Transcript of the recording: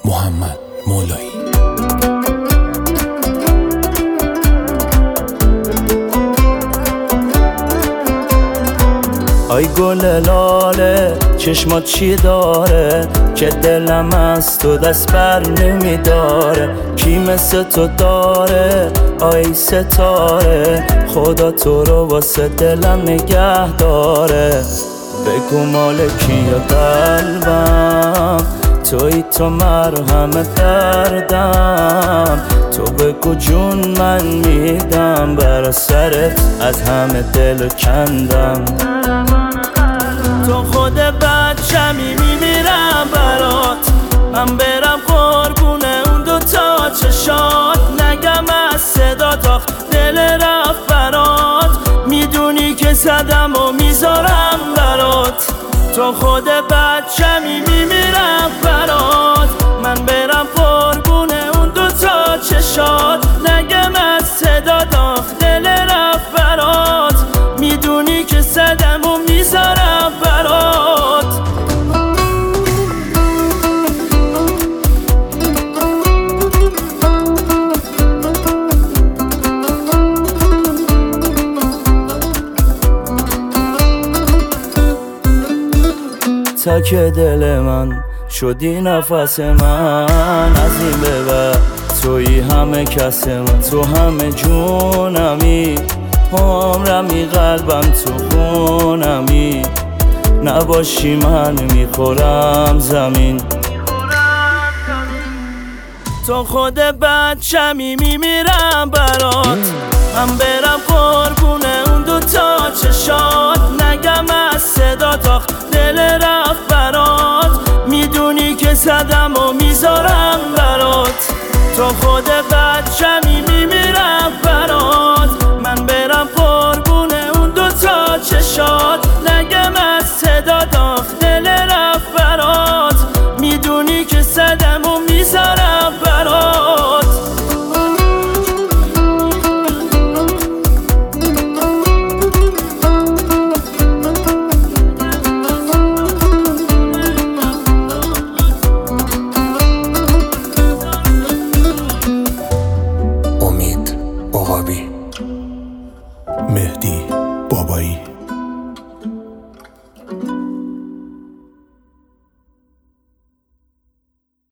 محمد مولایی. آی گل لاله چشمات چی داره که دلم از تو دست بر نمیداره؟ کی مثل تو داره آی ستاره؟ خدا تو رو واسه دلم نگه داره. بگو مال کیه قلبم، توی تو مرهم دردم. تو بگو جون من میدم برا سرت، از همه دل کندم. تو خود بچمی میمیرم برات، من برم قربونه اون دوتا چشات. نگم از صدات آخ دل رفت برات، میدونی که زدم و میذارم برات. تو خود بچمی میمیرم برات، من برم قربونه اون دوتا چشات. نگم از صدات آخ دل رفت برات، میدونی که زدم و میذارم برات. تک دل من شدی نفس من، از این به بعد توی همه کس من. تو همه جونمی، عمرمی، قلبم تو خونمی. نباشی من میخورم زمین. تو خود بچمی میمیرم برات، من برم قربونه اون دوتا چشات. نگم از صدات آخ دل رفت برات، میدونی که زدم و میذارم برات. تو خود بچمی